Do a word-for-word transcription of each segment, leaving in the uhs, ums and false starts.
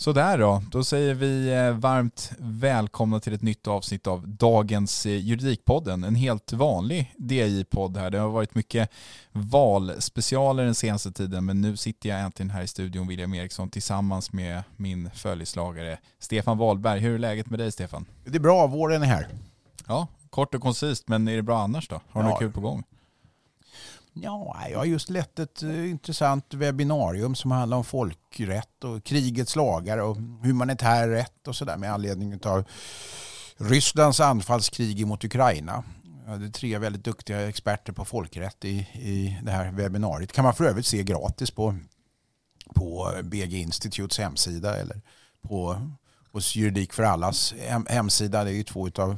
Så där då, då säger vi varmt välkomna till ett nytt avsnitt av dagens Juridikpodden. En helt vanlig D I-podd här. Det har varit mycket valspecialer den senaste tiden, men nu sitter jag äntligen här i studion, William Eriksson, tillsammans med min följeslagare Stefan Wahlberg. Hur är läget med dig, Stefan? Det är bra, våren är här. Ja, kort och koncist, men är det bra annars då? Har du ja. något kul på gång? Ja, jag har just lett ett uh, intressant webbinarium som handlar om folkrätt och krigets lagar och humanitär rätt och sådär med anledning av Rysslands anfallskrig mot Ukraina. Ja, det är tre väldigt duktiga experter på folkrätt i, i det här webbinariet. Kan man för övrigt se gratis på, på B G Institutes hemsida eller på hos Juridik för allas hem, hemsida. Det är ju två utav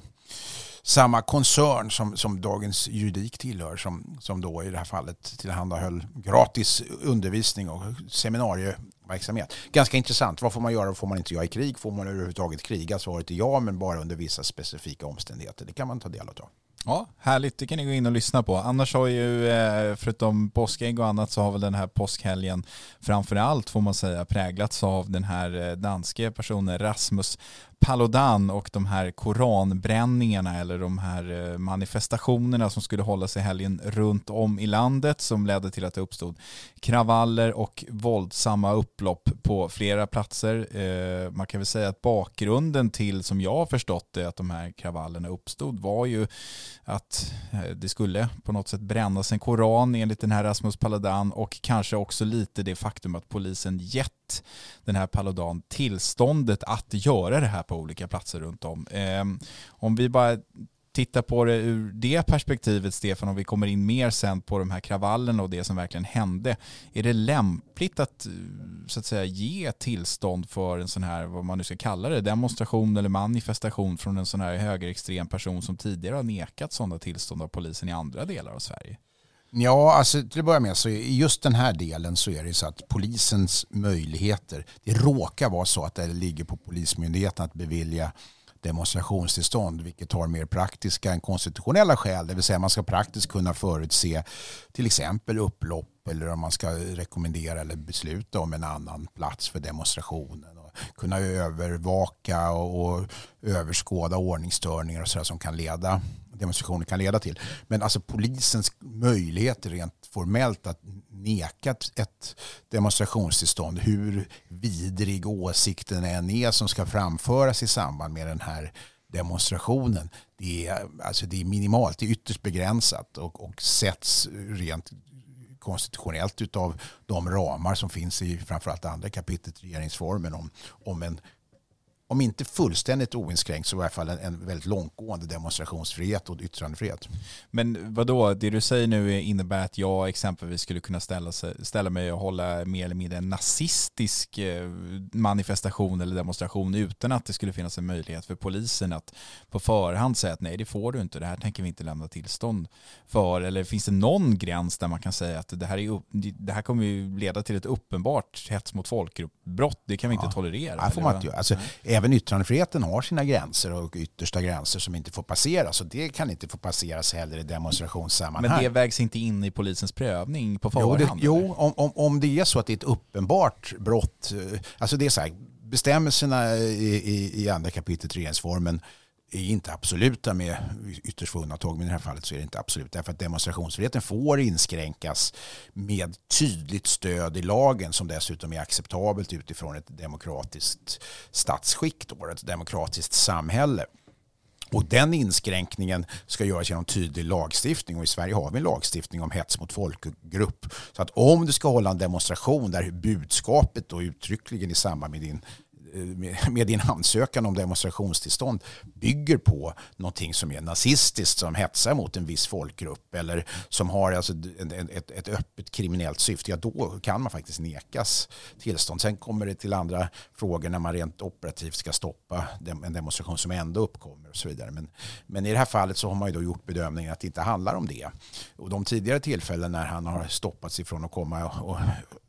samma koncern som, som Dagens Juridik tillhör, som, som då i det här fallet tillhandahöll gratis undervisning och seminarieverksamhet. Ganska intressant. Vad får man göra och får man inte göra i krig? Får man överhuvudtaget kriga? Svaret är ja, men bara under vissa specifika omständigheter. Det kan man ta del av. Ja, härligt. Det kan ni gå in och lyssna på. Annars har ju, förutom påskägg och annat, så har väl den här påskhelgen framförallt, får man säga, präglats av den här danske personen Rasmus Paludan och de här koranbränningarna eller de här manifestationerna som skulle hålla sig helgen runt om i landet, som ledde till att det uppstod kravaller och våldsamma upplopp på flera platser. Man kan väl säga att bakgrunden till, som jag har förstått det, att de här kravallerna uppstod var ju att det skulle på något sätt brännas en koran enligt den här Rasmus Paludan, och kanske också lite det faktum att polisen gett den här Paludan tillståndet att göra det här på olika platser runt om. Eh, om vi bara tittar på det ur det perspektivet, Stefan, och vi kommer in mer sen på de här kravallerna och det som verkligen hände. Är det lämpligt att, så att säga, ge tillstånd för en sån här, vad man nu ska kalla det, demonstration eller manifestation från en sån här högerextrem person som tidigare har nekat sådana tillstånd av polisen i andra delar av Sverige? Ja, alltså till att börja med så i just den här delen så är det så att polisens möjligheter, det råkar vara så att det ligger på polismyndigheten att bevilja demonstrationstillstånd, vilket har mer praktiska än konstitutionella skäl. Det vill säga man ska praktiskt kunna förutse till exempel upplopp, eller om man ska rekommendera eller besluta om en annan plats för demonstrationen, och kunna övervaka och, och överskåda ordningsstörningar och sådär som kan leda demonstrationer kan leda till. Men alltså polisens möjligheter rent formellt att neka ett demonstrationstillstånd, hur vidrig åsikten än är som ska framföras i samband med den här demonstrationen, det är, alltså det är minimalt, det är ytterst begränsat och, och sätts rent konstitutionellt utav de ramar som finns i framförallt andra kapitlet i regeringsformen om, om en om inte fullständigt oinskränkt så i alla fall en, en väldigt långtgående demonstrationsfrihet och yttrandefrihet. Men vadå, det du säger nu innebär att jag exempelvis skulle kunna ställa, sig, ställa mig och hålla mer eller mindre en nazistisk manifestation eller demonstration utan att det skulle finnas en möjlighet för polisen att på förhand säga att nej, det får du inte, det här tänker vi inte lämna tillstånd för? Eller finns det någon gräns där man kan säga att det här, är, det här kommer ju leda till ett uppenbart hets mot folkbrott, det kan vi inte ja. tolerera? Ja, får man inte göra. Alltså, även yttrandefriheten har sina gränser och yttersta gränser som inte får passeras, och det kan inte få passeras heller i demonstrationssammanhang. Men det vägs inte in i polisens prövning på förhand? Jo, det, jo om, om, om det är så att det är ett uppenbart brott, alltså det är så här, bestämmelserna i, i, i andra kapitlet regeringsformen är inte absoluta med ytterst få undantag, men i det här fallet så är det inte absolut, därför att demonstrationsfriheten får inskränkas med tydligt stöd i lagen som dessutom är acceptabelt utifrån ett demokratiskt statsskick, då, ett demokratiskt samhälle. Och den inskränkningen ska göras genom tydlig lagstiftning, och i Sverige har vi en lagstiftning om hets mot folkgrupp. Så att om du ska hålla en demonstration där budskapet då uttryckligen i samband med din med din ansökan om demonstrationstillstånd bygger på någonting som är nazistiskt, som hetsar mot en viss folkgrupp eller som har alltså ett, ett öppet kriminellt syfte, ja då kan man faktiskt nekas tillstånd. Sen kommer det till andra frågor när man rent operativt ska stoppa en demonstration som ändå uppkommer och så vidare. Men, men i det här fallet så har man ju då gjort bedömningen att det inte handlar om det. Och de tidigare tillfällen när han har stoppats ifrån att komma och, och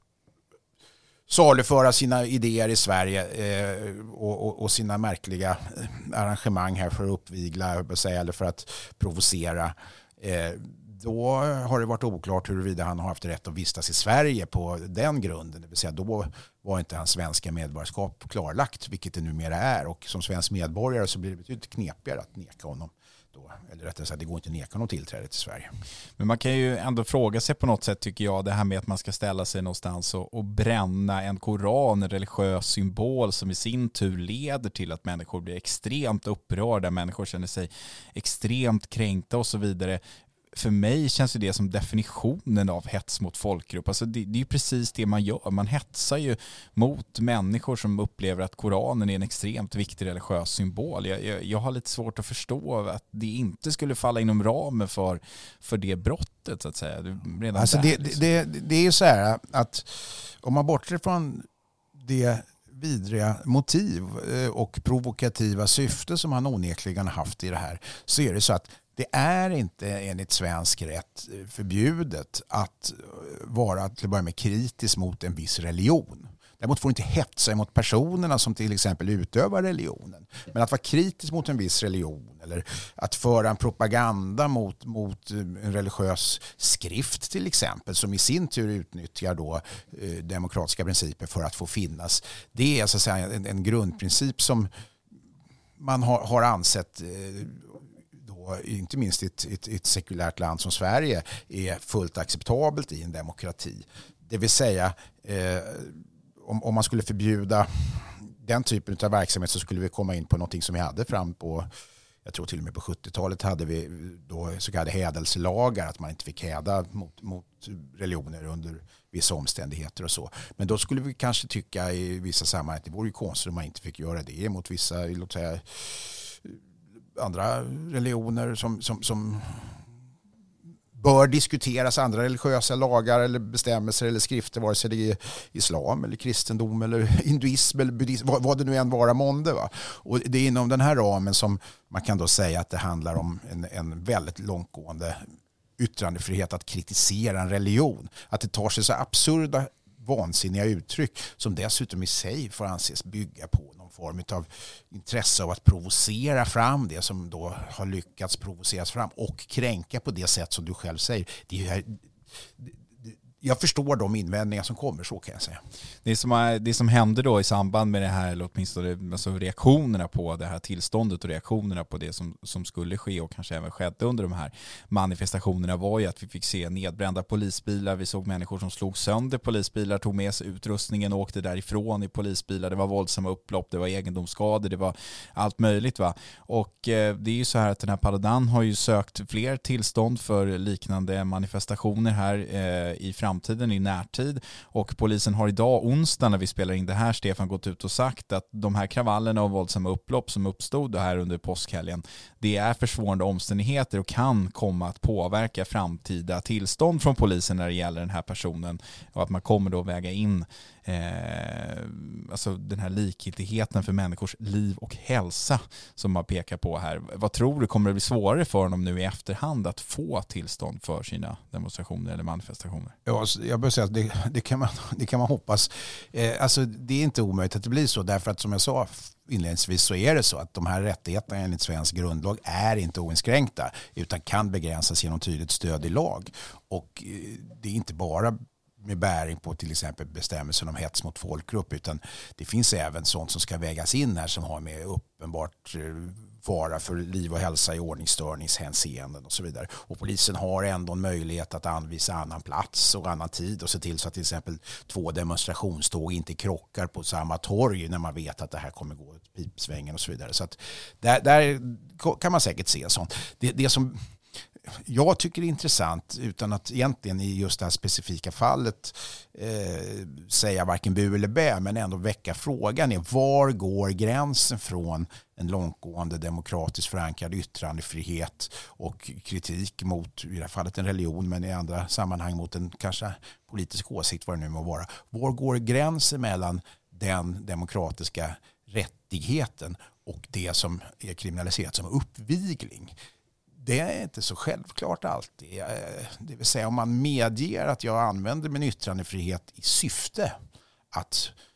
saluföra sina idéer i Sverige eh, och, och, och sina märkliga arrangemang här för att uppvigla eller för att provocera. Eh, då har det varit oklart huruvida han har haft rätt att vistas i Sverige på den grunden. Det vill säga då var inte hans svenska medborgarskap klarlagt, vilket det numera är. Och som svensk medborgare så blir det betydligt knepigare att neka honom. Då, eller rättare sagt, det går inte att neka någon tillträde till Sverige. Men man kan ju ändå fråga sig på något sätt, tycker jag, det här med att man ska ställa sig någonstans och, och bränna en koran, en religiös symbol som i sin tur leder till att människor blir extremt upprörda, människor känner sig extremt kränkta och så vidare. För mig känns det som definitionen av hets mot folkgrupp. Alltså det, det är ju precis det man gör. Man hetsar ju mot människor som upplever att Koranen är en extremt viktig religiös symbol. Jag, jag, jag har lite svårt att förstå att det inte skulle falla inom ramen för, för det brottet, så att säga. Det, redan alltså där, det, liksom. det, det är ju så här att om man bortser från det vidriga motiv och provokativa syfte som han onekligen har haft i det här, så är det så att det är inte enligt svensk rätt förbjudet att vara till att börja med kritisk mot en viss religion. Däremot får du inte hetsa mot personerna som till exempel utövar religionen. Men att vara kritisk mot en viss religion eller att föra en propaganda mot, mot en religiös skrift till exempel, som i sin tur utnyttjar då eh, demokratiska principer för att få finnas. Det är så att säga en, en grundprincip som man har, har ansett eh, inte minst i ett, ett, ett sekulärt land som Sverige är fullt acceptabelt i en demokrati. Det vill säga eh, om, om man skulle förbjuda den typen av verksamhet så skulle vi komma in på någonting som vi hade fram på, jag tror till och med på sjuttiotalet hade vi då så kallade hädelselagar, att man inte fick häda mot, mot religioner under vissa omständigheter och så. Men då skulle vi kanske tycka i vissa sammanhang att det vore ju konstigt om man inte fick göra det mot vissa, låt säga, andra religioner som, som, som bör diskuteras, andra religiösa lagar eller bestämmelser eller skrifter, vare sig det är islam eller kristendom eller hinduism eller buddhism, vad, vad det nu än vara månde. Va? Och det är inom den här ramen som man kan då säga att det handlar om en, en väldigt långtgående yttrandefrihet att kritisera en religion. Att det tar sig så absurda vansinniga uttryck som dessutom i sig får anses bygga på någon form av intresse av att provocera fram det som då har lyckats provoceras fram och kränka på det sätt som du själv säger. Det är, jag förstår de invändningar som kommer, så kan jag säga. Det som, det som hände då i samband med det här, eller åtminstone alltså reaktionerna på det här tillståndet och reaktionerna på det som, som skulle ske och kanske även skedde under de här manifestationerna, var ju att vi fick se nedbrända polisbilar. Vi såg människor som slog sönder polisbilar, tog med sig utrustningen och åkte därifrån i polisbilar. Det var våldsamma upplopp, det var egendomsskador, det var allt möjligt. Va? Och eh, det är ju så här att den här Paludan har ju sökt fler tillstånd för liknande manifestationer här eh, i framtiden. Framtiden i närtid, och polisen har idag onsdag när vi spelar in det här, Stefan, gått ut och sagt att de här kravallerna och våldsamma upplopp som uppstod här under påskhelgen, det är försvårande omständigheter och kan komma att påverka framtida tillstånd från polisen när det gäller den här personen, och att man kommer då väga in Eh, alltså den här likgiltigheten för människors liv och hälsa som man pekar på här. Vad tror du kommer det bli svårare för dem nu i efterhand att få tillstånd för sina demonstrationer eller manifestationer? Ja, jag bör säga att det, det, kan man, det kan man hoppas. Eh, alltså det är inte omöjligt att det blir så, därför att som jag sa inledningsvis så är det så att de här rättigheterna enligt svensk grundlag är inte oinskränkta utan kan begränsas genom tydligt stöd i lag. Och eh, det är inte bara med bäring på till exempel bestämmelsen om hets mot folkgrupp, utan det finns även sånt som ska vägas in här som har med uppenbart fara för liv och hälsa i ordningsstörningshänseenden och så vidare. Och polisen har ändå en möjlighet att anvisa annan plats och annan tid och se till så att till exempel två demonstrationståg inte krockar på samma torg när man vet att det här kommer gå ett pipsvängen och så vidare. Så att där, där kan man säkert se sånt. Det, det som jag tycker är intressant, utan att egentligen i just det här specifika fallet eh, säga varken bu eller bä, men ändå väcka frågan är: var går gränsen från en långtgående demokratiskt förankrad yttrandefrihet och kritik mot, i det här fallet en religion, men i andra sammanhang mot en kanske politisk åsikt, vad det nu må vara. Var går gränsen mellan den demokratiska rättigheten och det som är kriminaliserat som uppvigling? Det är inte så självklart alltid. Det vill säga om man medger att jag använder min yttrandefrihet i syfte att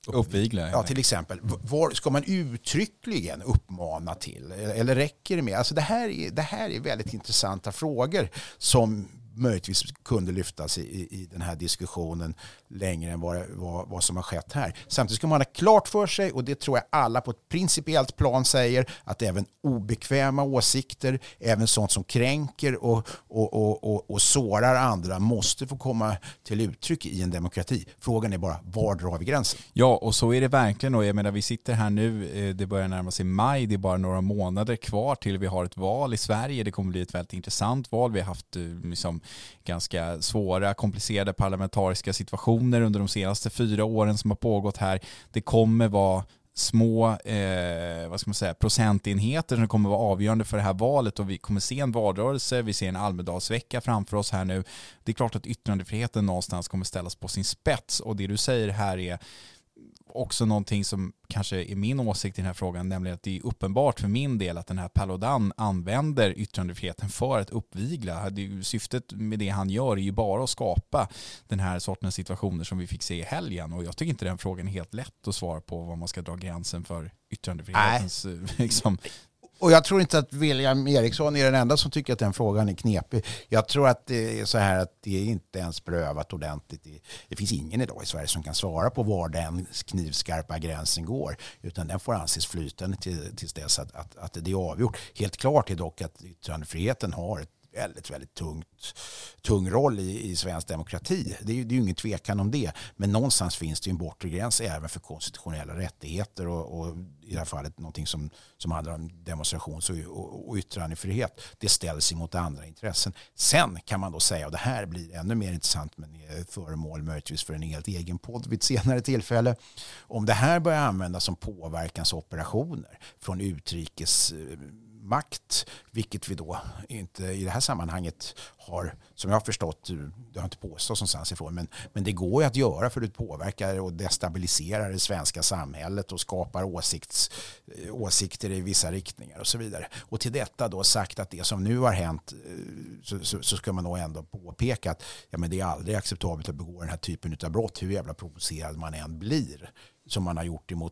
uppvigla. Ja, till exempel. Var ska man uttryckligen uppmana till? Eller räcker det med? Alltså det här är, det här är väldigt intressanta frågor som möjligtvis kunde lyftas i, i, i den här diskussionen längre än vad, vad, vad som har skett här. Samtidigt ska man ha klart för sig, och det tror jag alla på ett principiellt plan säger, att även obekväma åsikter, även sånt som kränker och, och, och, och, och sårar andra måste få komma till uttryck i en demokrati. Frågan är bara, var drar vi gränsen? Ja, och så är det verkligen. Och jag menar, vi sitter här nu, det börjar närma sig maj, det är bara några månader kvar till vi har ett val i Sverige. Det kommer bli ett väldigt intressant val. Vi har haft liksom ganska svåra, komplicerade parlamentariska situationer under de senaste fyra åren som har pågått här. Det kommer vara små eh, vad ska man säga, procentenheter som kommer vara avgörande för det här valet, och vi kommer se en valrörelse, vi ser en Almedalsvecka framför oss här nu. Det är klart att yttrandefriheten någonstans kommer ställas på sin spets, och det du säger här är också någonting som kanske är min åsikt i den här frågan, nämligen att det är uppenbart för min del att den här Paludan använder yttrandefriheten för att uppvigla. Syftet med det han gör är ju bara att skapa den här sortens situationer som vi fick se i helgen, och jag tycker inte den frågan är helt lätt att svara på, vad man ska dra gränsen för yttrandefrihetens liksom. Och jag tror inte att William Eriksson är den enda som tycker att den frågan är knepig. Jag tror att det är så här att det är inte ens prövat ordentligt. Det finns ingen idag i Sverige som kan svara på var den knivskarpa gränsen går. Utan den får anses flytande till, tills dess att, att, att det är avgjort. Helt klart är dock att yttrandefriheten har ett väldigt, väldigt tungt, tung roll i, i svensk demokrati. Det är, det är ju ingen tvekan om det. Men någonstans finns det ju en bortre gräns även för konstitutionella rättigheter och, och i det här fallet någonting som, som handlar om demonstrations- och, och, och yttrandefrihet. Det ställs emot andra intressen. Sen kan man då säga, och det här blir ännu mer intressant men är föremål möjligtvis för en helt egen podd vid ett senare tillfälle. Om det här börjar användas som påverkansoperationer från utrikes makt, vilket vi då inte i det här sammanhanget har, som jag har förstått, det har inte påstått någonstans ifrån, men, men det går ju att göra för att påverka och destabilisera det svenska samhället och skapar åsikts, åsikter i vissa riktningar och så vidare. Och till detta då sagt att det som nu har hänt, så, så, så ska man nog ändå påpeka att ja, men det är aldrig acceptabelt att begå den här typen av brott, hur jävla provocerad man än blir, som man har gjort emot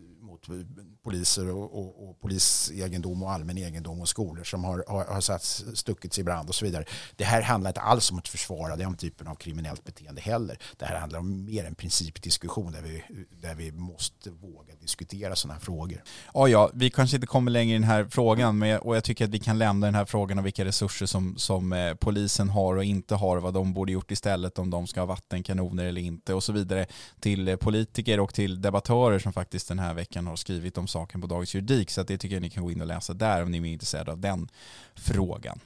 poliser och, och, och polisegendom och allmän egendom och skolor som har, har, har satt, stuckits i brand och så vidare. Det här handlar inte alls om att försvara den typen av kriminellt beteende heller. Det här handlar om mer en principdiskussion där vi, där vi måste våga diskutera sådana här frågor. Ja, ja, vi kanske inte kommer längre i den här frågan, men, och jag tycker att vi kan lämna den här frågan om vilka resurser som, som eh, polisen har och inte har, vad de borde gjort istället, om de ska ha vattenkanoner eller inte och så vidare, till eh, politiker och till debattörer som faktiskt den här veckan har skrivit om saken på Dagens Juridik, så att det tycker jag ni kan gå in och läsa där om ni är intresserade av den frågan.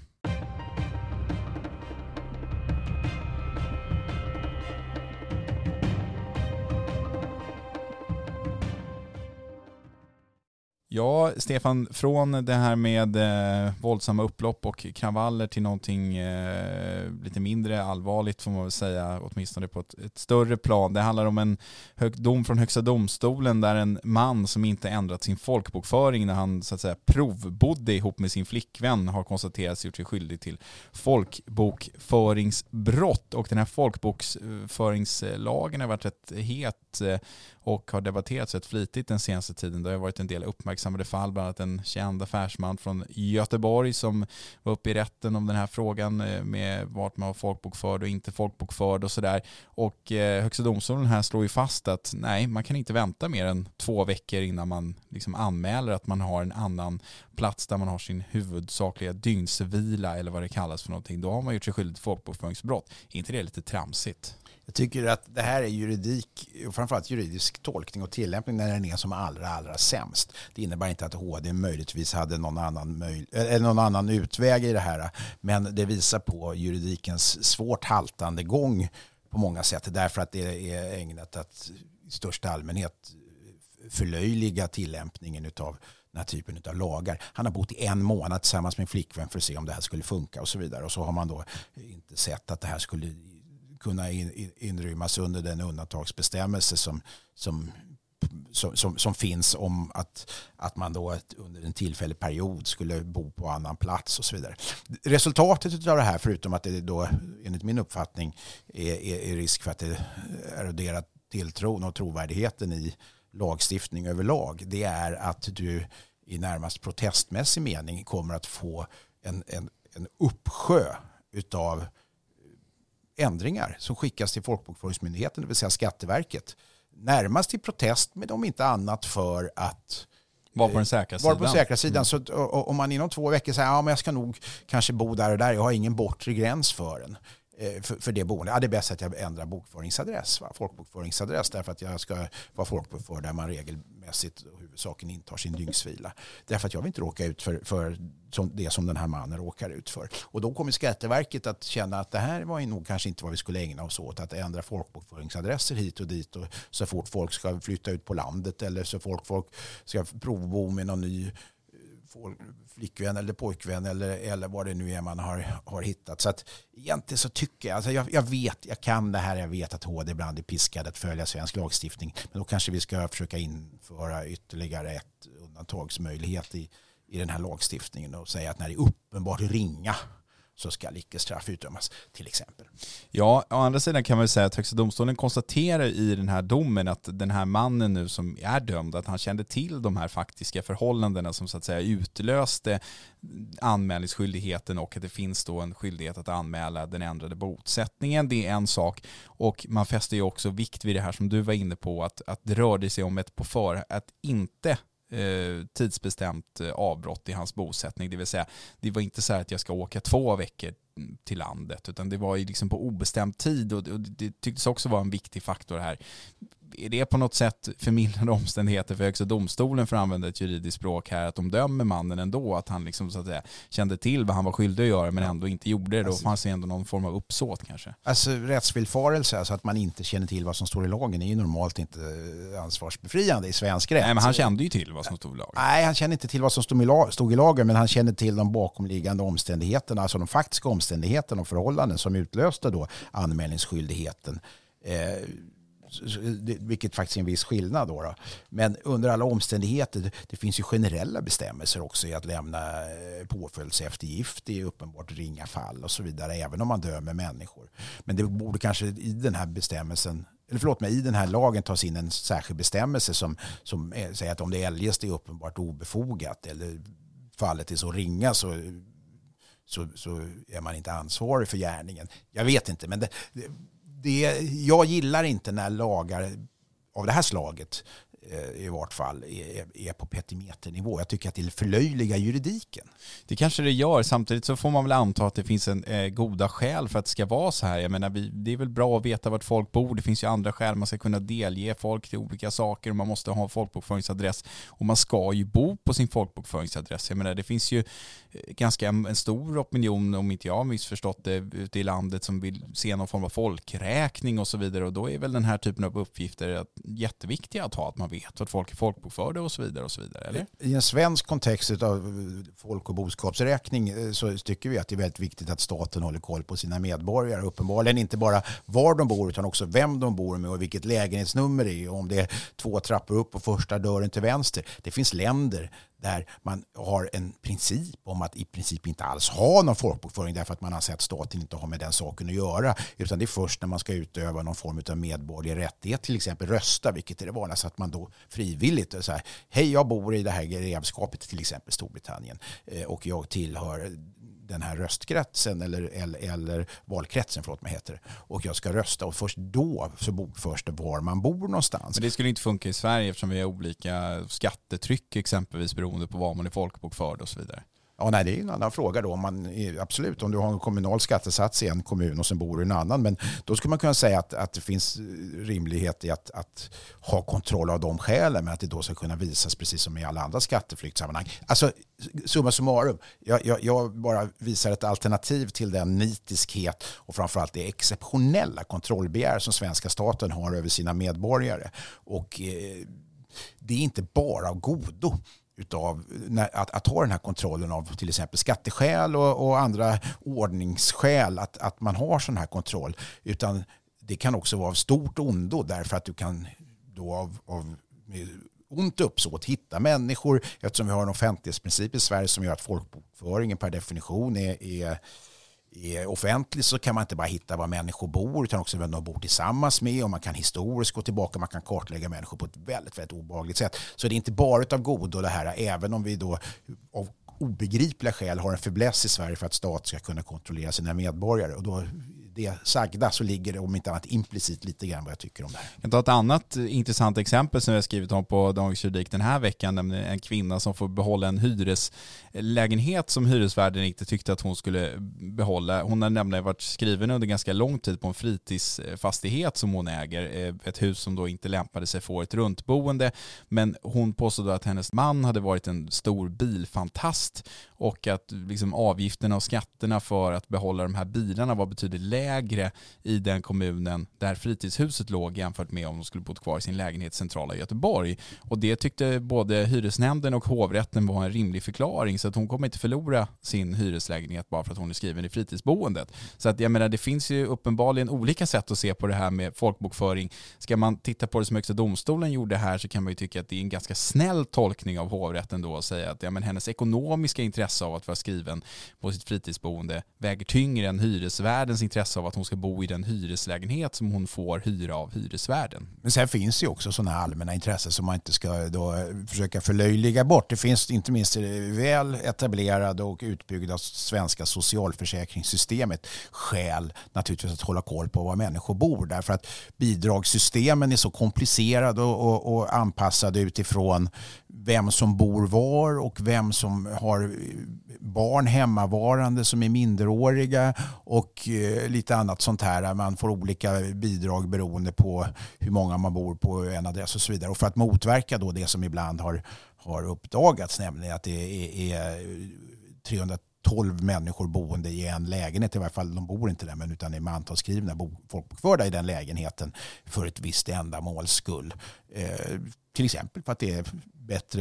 Ja, Stefan, från det här med eh, våldsamma upplopp och kravaller till någonting eh, lite mindre allvarligt, får man väl säga, åtminstone på ett, ett större plan. Det handlar om en hög dom från Högsta domstolen där en man som inte ändrat sin folkbokföring när han så att säga provbodde ihop med sin flickvän har konstaterats gjort sig skyldig till folkbokföringsbrott. Och den här folkbokföringslagen har varit rätt het och har debatterats rätt flitigt den senaste tiden. Det har varit en del uppmärksammade fall, bland annat en känd affärsman från Göteborg som var uppe i rätten om den här frågan med vart man var folkbokförd och inte folkbokförd och sådär. Och eh, Högsta domstolen här slår ju fast att nej, man kan inte vänta mer än två veckor innan man liksom anmäler att man har en annan plats där man har sin huvudsakliga dygnsvila eller vad det kallas för någonting. Då har man gjort sig skyldig till folkbokföringsbrott. Är inte det lite tramsigt? Jag tycker att det här är juridik, och framförallt juridisk tolkning och tillämpning när den är som allra, allra sämst. Det innebär inte att H D möjligtvis hade någon annan, möj- eller någon annan utväg i det här, men det visar på juridikens svårt haltande gång på många sätt, därför att det är ägnat att i största allmänhet förlöjliga tillämpningen av den här typen av lagar. Han har bott i en månad tillsammans med en flickvän för att se om det här skulle funka och så vidare, och så har man då inte sett att det här skulle kunna in, inrymmas under den undantagsbestämmelse som, som, som, som, som finns om att, att man då under en tillfällig period skulle bo på annan plats och så vidare. Resultatet av det här, förutom att det då enligt min uppfattning är, är, är risk för att det eroderar tilltron och trovärdigheten i lagstiftning överlag, det är att du i närmast protestmässig mening kommer att få en, en, en uppsjö utav ändringar som skickas till Folkbokföringsmyndigheten, det vill säga Skatteverket. Närmast i protest, men om inte annat för att var på den säkra sidan. Var på den säkra sidan. Mm. Så att, om man inom två veckor säger ja, men jag ska nog kanske bo där och där, jag har ingen bortre gräns för den. För, för det boende. Ja, det är bäst att jag ändrar bokföringsadress, va? Folkbokföringsadress, därför att jag ska vara folkbokförd där man regelmässigt och huvudsaken intar sin dygnsvila. Därför att jag vill inte råka ut för, för som det som den här mannen råkar ut för. Och då kommer Skatteverket att känna att det här var nog kanske inte vad vi skulle ägna oss åt, att ändra folkbokföringsadresser hit och dit, och så fort folk ska flytta ut på landet eller så fort folk ska provbo med någon ny flickvän eller pojkvän eller, eller vad det nu är man har, har hittat. Så att egentligen så tycker jag, alltså jag, jag vet, jag kan det här, jag vet att H D ibland är piskad att följa svensk lagstiftning, men då kanske vi ska försöka införa ytterligare ett undantagsmöjlighet i, i den här lagstiftningen och säga att när det är uppenbart ringa så ska icke-straff utdömas, till exempel. Ja, å andra sidan kan man säga att Högsta domstolen konstaterar i den här domen att den här mannen nu som är dömd, att han kände till de här faktiska förhållandena som så att säga utlöste anmälningsskyldigheten, och att det finns då en skyldighet att anmäla den ändrade bosättningen. Det är en sak, och man fäster ju också vikt vid det här som du var inne på, att, att det rörde sig om ett på för att inte Eh, tidsbestämt eh, avbrott i hans bosättning. Det vill säga, det var inte så här att jag ska åka två veckor till landet, utan det var ju liksom på obestämd tid, och det, och det tycktes också vara en viktig faktor här. Är det på något sätt förmildrande omständigheter för Högsta domstolen, för att använda ett juridiskt språk här, att de dömer mannen ändå, att han liksom så att säga kände till vad han var skyldig att göra men ändå inte gjorde det? Då alltså, fanns det ändå någon form av uppsåt kanske. Alltså rättsvillfarelse, alltså att man inte känner till vad som står i lagen, är ju normalt inte ansvarsbefriande i svensk rätt. Nej, men han kände ju till vad som stod i lagen. Nej, han kände inte till vad som stod i, lag, stod i lagen, men han kände till de bakomliggande omständigheterna, alltså de faktiska omständigheterna och förhållanden som utlöste då anmälningsskyldigheten. Eh, vilket faktiskt är en viss skillnad då, då. Men under alla omständigheter, det, det finns ju generella bestämmelser också i att lämna påföljdseftergift i uppenbart ringa fall och så vidare, även om man dömer människor. Men det borde kanske i den här bestämmelsen, eller förlåt mig, i den här lagen tas in en särskild bestämmelse som, som är, säger att om det eljest är uppenbart obefogat eller fallet är så ringa så Så, så är man inte ansvarig för gärningen. Jag vet inte, men det, det, jag gillar inte när lagar av det här slaget i vart fall är, är på petimeternivå. Jag tycker att det förlöjligar juridiken. Det kanske det gör. Samtidigt så får man väl anta att det finns en eh, goda skäl för att det ska vara så här. Jag menar, vi, det är väl bra att veta vart folk bor. Det finns ju andra skäl. Man ska kunna delge folk till olika saker. Man måste ha en folkbokföringsadress. Och man ska ju bo på sin folkbokföringsadress. Jag menar, det finns ju ganska en, en stor opinion, om inte jag har missförstått det, ute i landet som vill se någon form av folkräkning och så vidare. Och då är väl den här typen av uppgifter jätteviktiga att ha, att man vet att folk är folkbokförda och så vidare och så vidare, eller? I en svensk kontext av folk- och boskapsräkning så tycker vi att det är väldigt viktigt att staten håller koll på sina medborgare. Uppenbarligen inte bara var de bor utan också vem de bor med och vilket lägenhetsnummer det är. Om det är två trappor upp och första dörren till vänster. Det finns länder där man har en princip om att i princip inte alls ha någon folkbokföring därför att man anser att staten inte har med den saken att göra, utan det är först när man ska utöva någon form av medborgerlig rättighet, till exempel rösta, vilket är det vanligaste, att man då frivilligt så här, hej, jag bor i det här grevskapet, till exempel Storbritannien, och jag tillhör den här röstkretsen eller, eller, eller valkretsen, förlåt mig heter det, och jag ska rösta, och först då så bokförs det var man bor någonstans. Men det skulle inte funka i Sverige eftersom vi har olika skattetryck exempelvis beroende på var man är folkbokförd och så vidare. Ja, nej, det är en annan fråga då. Om man, absolut, om du har en kommunal skattesats i en kommun och sen bor i en annan. Men då skulle man kunna säga att, att det finns rimlighet i att, att ha kontroll av de skälen, men att det då ska kunna visas precis som i alla andra skatteflyktssammanhang. Alltså, summa summarum. Jag, jag, jag bara visar ett alternativ till den nitiskhet och framförallt det exceptionella kontrollbegär som svenska staten har över sina medborgare. Och eh, det är inte bara av godo utav att, att ha den här kontrollen av till exempel skatteskäl och, och andra ordningsskäl, att, att man har sån här kontroll, utan det kan också vara av stort ondo därför att du kan då av, av ont uppsåt hitta människor, eftersom vi har en offentlighetsprincip i Sverige som gör att folkbokföringen per definition är, är är offentlig så kan man inte bara hitta var människor bor utan också vem de bor tillsammans med, och man kan historiskt gå tillbaka, man kan kartlägga människor på ett väldigt, väldigt obehagligt sätt. Så det är inte bara utav godo det här, även om vi då av obegripliga skäl har en fäbless i Sverige för att stat ska kunna kontrollera sina medborgare, och då det sagda så ligger det om inte annat implicit lite grann vad jag tycker om det här. Jag kan ta ett annat intressant exempel som jag har skrivit om på Dagens Juridik den här veckan, nämligen en kvinna som får behålla en hyreslägenhet som hyresvärden inte tyckte att hon skulle behålla. Hon har nämligen varit skriven under ganska lång tid på en fritidsfastighet som hon äger, ett hus som då inte lämpade sig för ett runtboende, men hon påstod att hennes man hade varit en stor bilfantast och att liksom avgifterna och skatterna för att behålla de här bilarna var betydligt lägre i den kommunen där fritidshuset låg jämfört med om de skulle bo kvar i sin lägenhet centrala i Göteborg. Och det tyckte både hyresnämnden och hovrätten var en rimlig förklaring, så att hon kommer inte förlora sin hyreslägenhet bara för att hon är skriven i fritidsboendet. Så att jag menar, det finns ju uppenbarligen olika sätt att se på det här med folkbokföring. Ska man titta på det som Högsta domstolen gjorde här, så kan man ju tycka att det är en ganska snäll tolkning av hovrätten då, och säga att ja, men hennes ekonomiska intresse av att vara skriven på sitt fritidsboende väger tyngre än hyresvärdens intresse av att hon ska bo i den hyreslägenhet som hon får hyra av hyresvärden. Men sen finns ju också sådana allmänna intressen som man inte ska då försöka förlöjliga bort. Det finns inte minst väl etablerade och utbyggda svenska socialförsäkringssystemet skäl naturligtvis att hålla koll på var människor bor, därför att bidragssystemen är så komplicerade och, och, och anpassade utifrån vem som bor var och vem som har barn hemmavarande som är minderåriga och eh, lite annat sånt här. Man får olika bidrag beroende på hur många man bor på en adress och så vidare. Och för att motverka då det som ibland har, har uppdagats, nämligen att det är, är trehundratolv människor boende i en lägenhet, i varje fall de bor inte där men utan är mantalsskrivna, folkbokförda i den lägenheten för ett visst ändamåls skull. Eh, till exempel för att det är bättre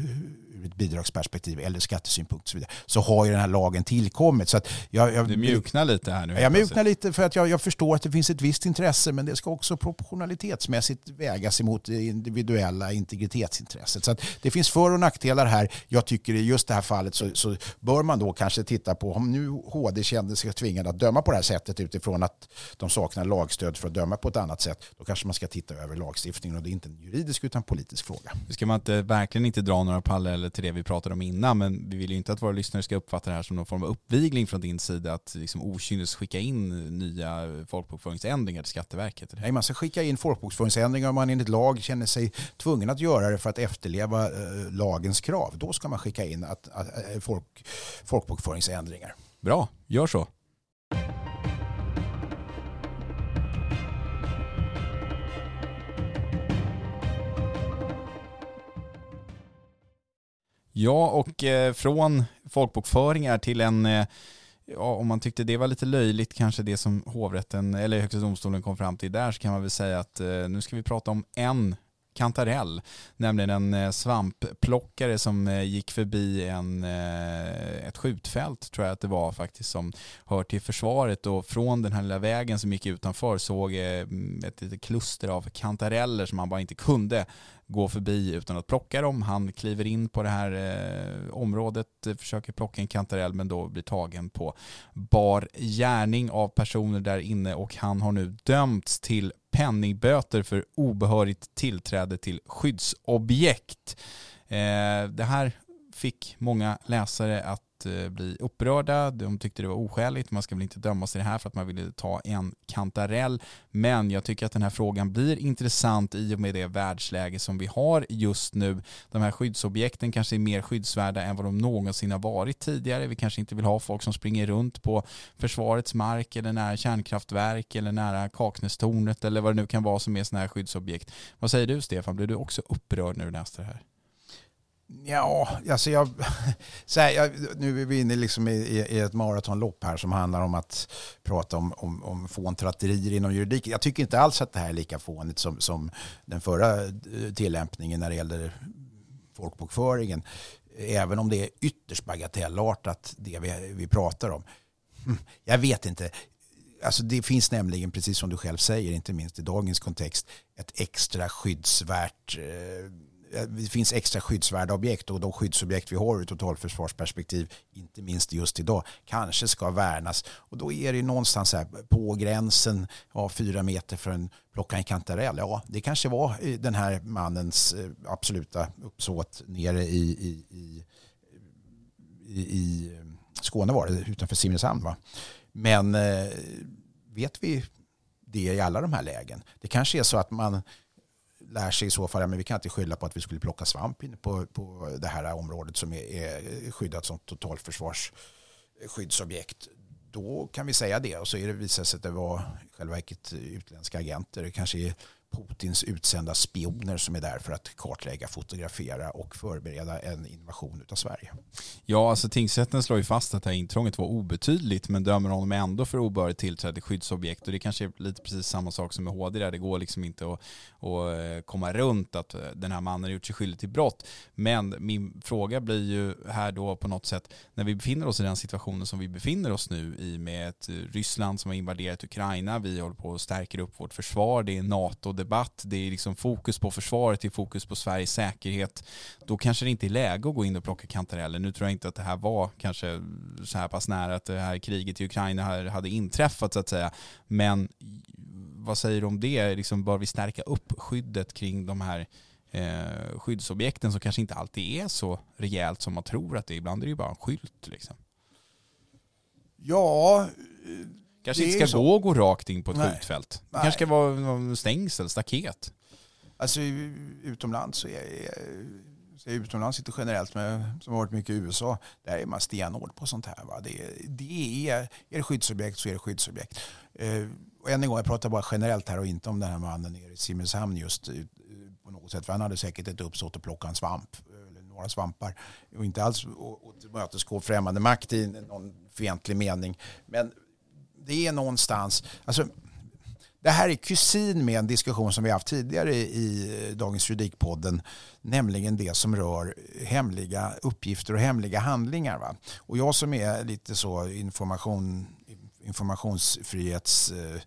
ur ett bidragsperspektiv eller skattesynpunkt och så vidare, så har ju den här lagen tillkommit. Så att jag, jag, du mjuknar lite här nu. Jag mjuknar lite för att jag, jag förstår att det finns ett visst intresse, men det ska också proportionalitetsmässigt vägas emot det individuella integritetsintresset. Så att det finns för- och nackdelar här. Jag tycker i just det här fallet så, så bör man då kanske titta på om nu H D kände sig tvingad att döma på det här sättet utifrån att de saknar lagstöd för att döma på ett annat sätt. Då kanske man ska titta över lagstiftningen, och det är inte en juridisk utan politisk fråga. Nu ska man inte, verkligen inte dra några paralleller till det vi pratade om innan, men vi vill ju inte att våra lyssnare ska uppfatta det här som någon form av uppvigling från din sida att liksom okynnes skicka in nya folkbokföringsändringar till Skatteverket. Nej, man ska skicka in folkbokföringsändringar om man enligt lag känner sig tvungen att göra det för att efterleva eh, lagens krav. Då ska man skicka in att, att, att, folk, folkbokföringsändringar. Bra, gör så. Ja, och eh, från folkbokföringar till en, eh, ja, om man tyckte det var lite löjligt kanske det som hovrätten eller Högsta domstolen kom fram till där, så kan man väl säga att eh, nu ska vi prata om en kantarell, nämligen en eh, svampplockare som eh, gick förbi en, eh, ett skjutfält, tror jag att det var faktiskt, som hör till försvaret, och från den här lilla vägen som gick utanför såg eh, ett litet kluster av kantareller som man bara inte kunde gå förbi utan att plocka dem. Han kliver in på det här eh, området, försöker plocka en kantarell, men då blir tagen på bar gärning av personer där inne, och han har nu dömts till penningböter för obehörigt tillträde till skyddsobjekt. Eh, det här fick många läsare att bli upprörda. De tyckte det var oskäligt. Man ska väl inte dömas i det här för att man ville ta en kantarell. Men jag tycker att den här frågan blir intressant i och med det världsläge som vi har just nu. De här skyddsobjekten kanske är mer skyddsvärda än vad de någonsin har varit tidigare. Vi kanske inte vill ha folk som springer runt på försvarets mark eller nära kärnkraftverk eller nära Kaknästornet eller vad det nu kan vara som är sådana här skyddsobjekt. Vad säger du, Stefan? Blir du också upprörd när du läste det här? Ja, alltså jag, så här, jag, nu är vi inne liksom i, i ett maratonlopp här som handlar om att prata om, om, om fåntratterier inom juridik. Jag tycker inte alls att det här är lika fånigt som, som den förra tillämpningen när det gäller folkbokföringen. Även om det är ytterst bagatellartat det vi, vi pratar om. Jag vet inte. Alltså det finns nämligen, precis som du själv säger, inte minst i dagens kontext, ett extra skyddsvärt eh, det finns extra skyddsvärda objekt och de skyddsobjekt vi har ur totalförsvarsperspektiv, inte minst just idag, kanske ska värnas. Och då är det någonstans här på gränsen av ja, fyra meter från plocka en kantarell. Ja, det kanske var den här mannens absoluta uppsåt nere i, i, i, i, i Skåne var det, utanför Simrishamn va. Men eh, vet vi det i alla de här lägen? Det kanske är så att man lär sig i så fall, men vi kan inte skylla på att vi skulle plocka svamp in på, på det här området som är, är skyddat som totalförsvarsskyddsobjekt. Då kan vi säga det och så är det visat sig att det var själva verket utländska agenter. Det kanske är Putins utsända spioner som är där för att kartlägga, fotografera och förbereda en invasion av Sverige. Ja, alltså tingsrätten slår ju fast att det här intrånget var obetydligt men dömer honom ändå för obehörigt tillträde skyddsobjekt och det kanske är lite precis samma sak som med H D där. Det går liksom inte att, att komma runt att den här mannen har gjort sig skyldig till brott. Men min fråga blir ju här då på något sätt när vi befinner oss i den situationen som vi befinner oss nu i med ett Ryssland som har invaderat Ukraina. Vi håller på att stärka upp vårt försvar. Det är NATO debatt, det är liksom fokus på försvaret, det är fokus på Sveriges säkerhet. Då kanske det inte är läge att gå in och plocka kantareller. Nu tror jag inte att det här var kanske så här pass nära att det här kriget i Ukraina hade inträffat så att säga. Men vad säger du om det? Liksom bör vi stärka upp skyddet kring de här eh, skyddsobjekten som kanske inte alltid är så rejält som man tror att det är. Ibland är det ju bara en skylt liksom. Ja... Kanske inte ska så. gå och gå rakt in på ett Nej. skjutfält. Det Nej. kanske ska vara någon stängsel, staket. Alltså utomlands så är, så är utomlands inte generellt med, som har varit mycket i U S A, där är man stenhård på sånt här. Va? Det, det är, är det skyddsobjekt så är det skyddsobjekt. Eh, och än en gång, jag pratar bara generellt här och inte om den här mannen nere i Simrishamn just på något sätt. För han hade säkert ett uppsåt att plocka en svamp eller några svampar och inte alls att mötesgå främmande makt i någon fientlig mening. Men det är någonstans, alltså det här är kusin med en diskussion som vi haft tidigare i Dagens Juridikpodden, nämligen det som rör hemliga uppgifter och hemliga handlingar. Va? Och jag som är lite så information, informationsfrihets, eh,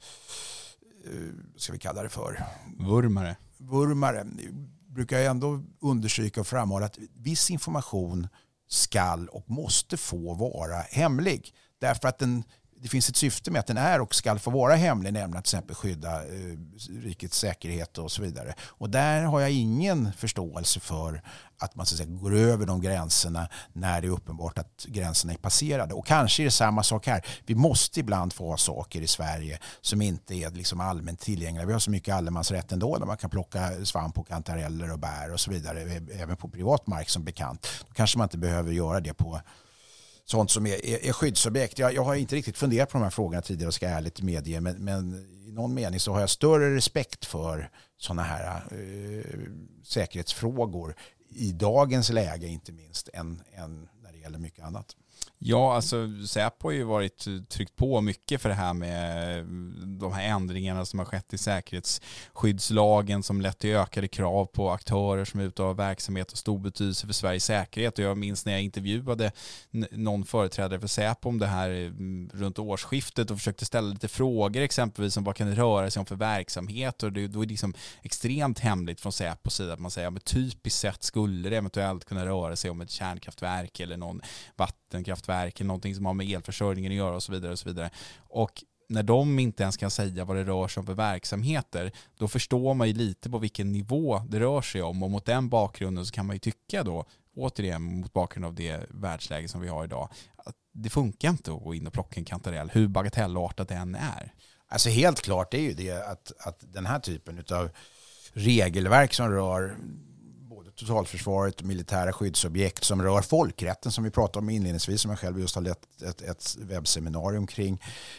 ska vi kalla det för? Vurmare. Vurmare. Brukar jag ändå understryka och framhålla att viss information skall och måste få vara hemlig. Därför att den Det finns ett syfte med att den är och ska få vara hemlig, nämligen att till exempel skydda eh, rikets säkerhet och så vidare. Och där har jag ingen förståelse för att man så att säga, går över de gränserna när det är uppenbart att gränserna är passerade. Och kanske är det samma sak här. Vi måste ibland få ha saker i Sverige som inte är liksom allmänt tillgängliga. Vi har så mycket allemansrätt ändå där man kan plocka svamp och kantareller och bär och så vidare, även på privat mark som bekant. Då kanske man inte behöver göra det på sånt som är, är, är skyddsobjekt. Jag, jag har inte riktigt funderat på de här frågorna tidigare och ska ärligt medge, men, men i någon mening så har jag större respekt för sådana här eh, säkerhetsfrågor i dagens läge inte minst än, än när det gäller mycket annat. Ja, alltså Säpo har ju varit tryckt på mycket för det här med de här ändringarna som har skett i säkerhetsskyddslagen som lett till ökade krav på aktörer som är ute av verksamhet och stor betydelse för Sveriges säkerhet. Och jag minns när jag intervjuade någon företrädare för Säpo om det här runt årsskiftet och försökte ställa lite frågor exempelvis om vad kan det röra sig om för verksamhet, och det, då är det liksom extremt hemligt från Säpos sida att man säger att typiskt sett skulle det eventuellt kunna röra sig om ett kärnkraftverk eller någon vattenkraftverk eller någonting som har med elförsörjningen att göra och så vidare och så vidare. Och när de inte ens kan säga vad det rör sig om för verksamheter, då förstår man ju lite på vilken nivå det rör sig om, och mot den bakgrunden så kan man ju tycka då, återigen mot bakgrund av det världsläge som vi har idag, att det funkar inte att gå in och plocka en kantarell, hur bagatellartat det än är. Alltså helt klart är ju det att, att den här typen av regelverk som rör totalförsvaret och militära skyddsobjekt som rör folkrätten som vi pratade om inledningsvis, som jag själv just har lett ett, ett webbseminarium kring,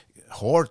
har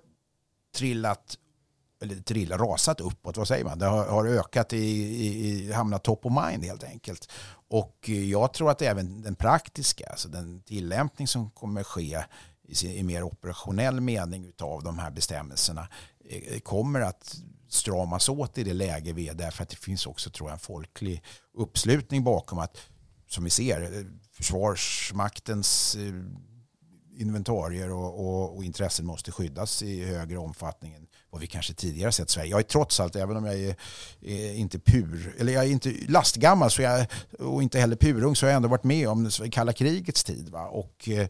trillat eller trillat, rasat uppåt, vad säger man? Det har, har ökat i, i, i hamnat top of mind helt enkelt. Och jag tror att även den praktiska, alltså den tillämpning som kommer ske i, i mer operationell mening utav de här bestämmelserna kommer att stramas åt i det läge vi är, därför att det finns också, tror jag, en folklig uppslutning bakom att, som vi ser, Försvarsmaktens inventarier och, och, och intressen måste skyddas i högre omfattning än vad vi kanske tidigare sett i Sverige. Jag är trots allt, även om jag är, är inte pur, eller jag är inte lastgammal så jag, och inte heller purung, så har jag ändå varit med om kalla krigets tid. Va? Och eh,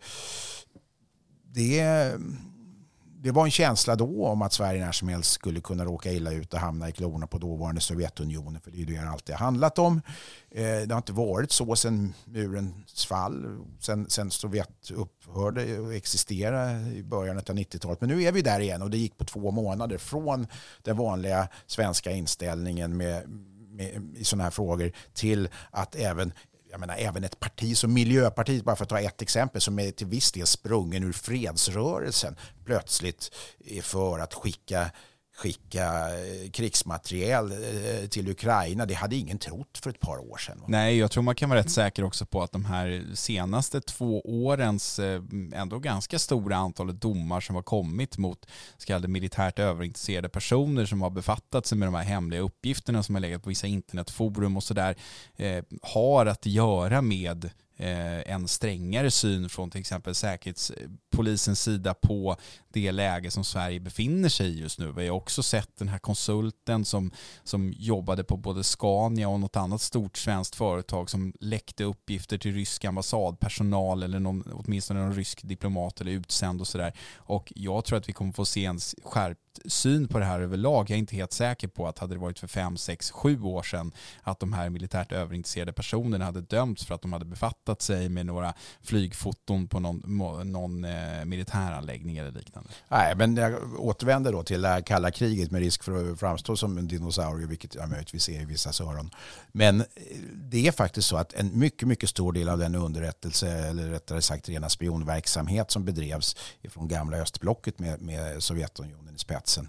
det, det var en känsla då om att Sverige när som helst skulle kunna råka illa ut och hamna i klorna på dåvarande Sovjetunionen, för det är det det alltid har handlat om. Det har inte varit så sedan murens fall, sen, sen Sovjet upphörde att existera i början av nittiotalet. Men nu är vi där igen, och det gick på två månader från den vanliga svenska inställningen med, med, i sådana här frågor till att även Jag menar, även ett parti som Miljöpartiet, bara för att ta ett exempel, som är till viss del sprungen ur fredsrörelsen, plötsligt är för att skicka, skicka krigsmateriel till Ukraina. Det hade ingen trott för ett par år sedan. Nej, jag tror man kan vara rätt säker också på att de här senaste två årens ändå ganska stora antalet domar som har kommit mot så kallade militärt överintresserade personer som har befattat sig med de här hemliga uppgifterna som har legat på vissa internetforum och sådär, eh, har att göra med en strängare syn från till exempel säkerhetspolisens sida på det läge som Sverige befinner sig i just nu. Vi har också sett den här konsulten som, som jobbade på både Scania och något annat stort svenskt företag som läckte uppgifter till rysk ambassadpersonal eller någon, åtminstone någon rysk diplomat eller utsänd och sådär. Och jag tror att vi kommer få se en skärpt syn på det här överlag. Jag är inte helt säker på att hade det varit för fem, sex, sju år sedan att de här militärt överintresserade personerna hade dömts för att de hade befattat sig med några flygfoton på någon, någon eh, militäranläggning eller liknande. Nej, men jag återvänder då till det här kalla kriget med risk för att framstå som en dinosaurie, vilket jag möjligtvis ser i vissa öron. Men det är faktiskt så att en mycket, mycket stor del av den underrättelse, eller rättare sagt rena spionverksamhet som bedrevs från gamla östblocket med, med Sovjetunionen i spetsen,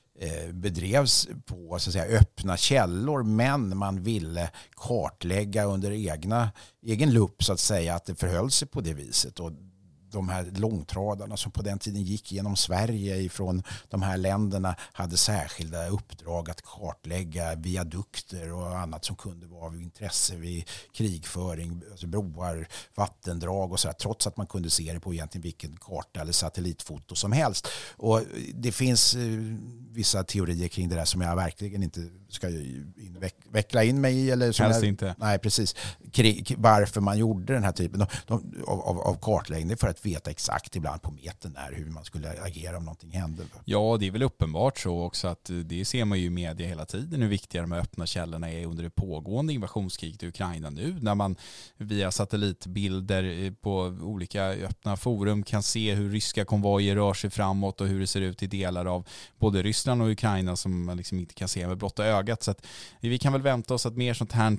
bedrevs på så att säga öppna källor, men man ville kartlägga under egna, egen lupp så att säga att det förhöll sig på det viset. Och de här långtradarna som på den tiden gick genom Sverige ifrån de här länderna hade särskilda uppdrag att kartlägga viadukter och annat som kunde vara av intresse vid krigföring, alltså broar, vattendrag och så där, trots att man kunde se det på egentligen vilken karta eller satellitfoto som helst. Och det finns eh, vissa teorier kring det där som jag verkligen inte ska veckla in mig i. Eller som Helst jag, inte. Nej, precis. Krig, varför man gjorde den här typen av, av, av kartläggning för att veta exakt ibland på metern där hur man skulle agera om någonting hände. Ja, det är väl uppenbart så också att det ser man ju i media hela tiden hur viktiga de öppna källorna är under det pågående invasionskriget i Ukraina nu, när man via satellitbilder på olika öppna forum kan se hur ryska konvojer rör sig framåt och hur det ser ut i delar av både Ryssland och Ukraina som man liksom inte kan se med blotta ögat. Så att vi kan väl vänta oss att mer sånt här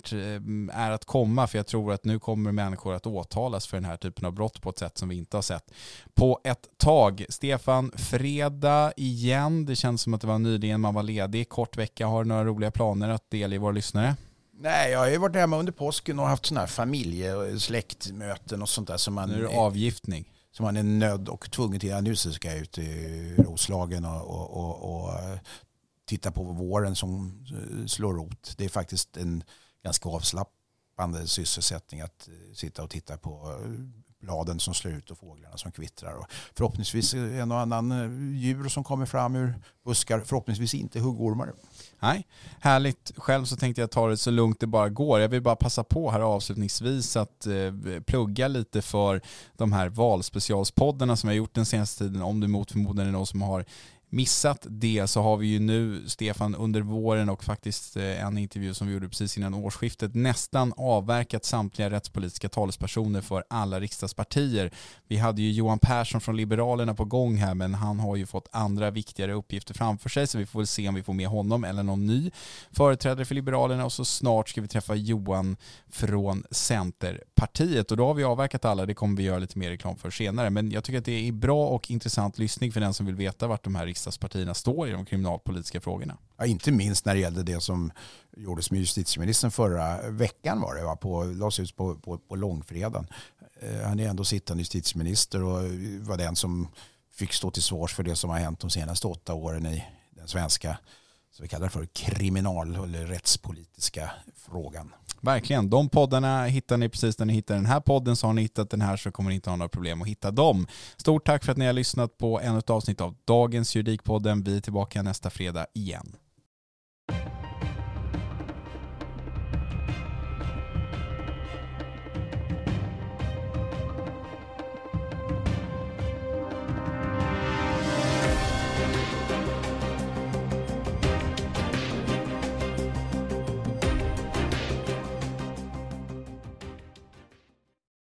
är att komma, för jag tror att nu kommer människor att åtalas för den här typen av brott på ett sätt som vi inte har sett på ett tag. Stefan, fredag igen. Det känns som att det var nyligen man var ledig. Kort vecka. Har du några roliga planer att dela i våra lyssnare? Nej, jag har ju varit hemma under påsken och haft sådana här familje- och släktmöten och sånt där som man... Nu är det avgiftning. Som man är nödd och tvungen till. Ja, nu ska jag ut i Roslagen och, och, och, och titta på våren som slår rot. Det är faktiskt en ganska avslappande sysselsättning att sitta och titta på bladen som slår ut och fåglarna som kvittrar. Och förhoppningsvis en och annan djur som kommer fram ur buskar. Förhoppningsvis inte huggormar. Nej, härligt. Själv så tänkte jag ta det så lugnt det bara går. Jag vill bara passa på här avslutningsvis att eh, plugga lite för de här valspecialspoddarna som jag har gjort den senaste tiden. Om du mot förmodan är någon som har missat det, så har vi ju nu, Stefan, under våren och faktiskt en intervju som vi gjorde precis innan årsskiftet nästan avverkat samtliga rättspolitiska talespersoner för alla riksdagspartier. Vi hade ju Johan Persson från Liberalerna på gång här, men han har ju fått andra viktigare uppgifter framför sig, så vi får väl se om vi får med honom eller någon ny företrädare för Liberalerna, och så snart ska vi träffa Johan från Centerpartiet, och då har vi avverkat alla. Det kommer vi göra lite mer reklam för senare, men jag tycker att det är bra och intressant lyssning för den som vill veta vart de här riksdagspartierna står i de kriminalpolitiska frågorna. Ja, inte minst när det gällde det som gjordes med justitieministern förra veckan var det, va? På, lades ut på, på, på långfredagen. Eh, han är ändå sittande justitieminister och var den som fick stå till svars för det som har hänt de senaste åtta åren i den svenska så vi kallar det för kriminal- eller rättspolitiska frågan. Verkligen, de poddarna hittar ni precis när ni hittar den här podden, så har ni hittat den här så kommer ni inte ha några problem att hitta dem. Stort tack för att ni har lyssnat på ännu ett avsnitt av dagens Juridikpodden. Vi är tillbaka nästa fredag igen.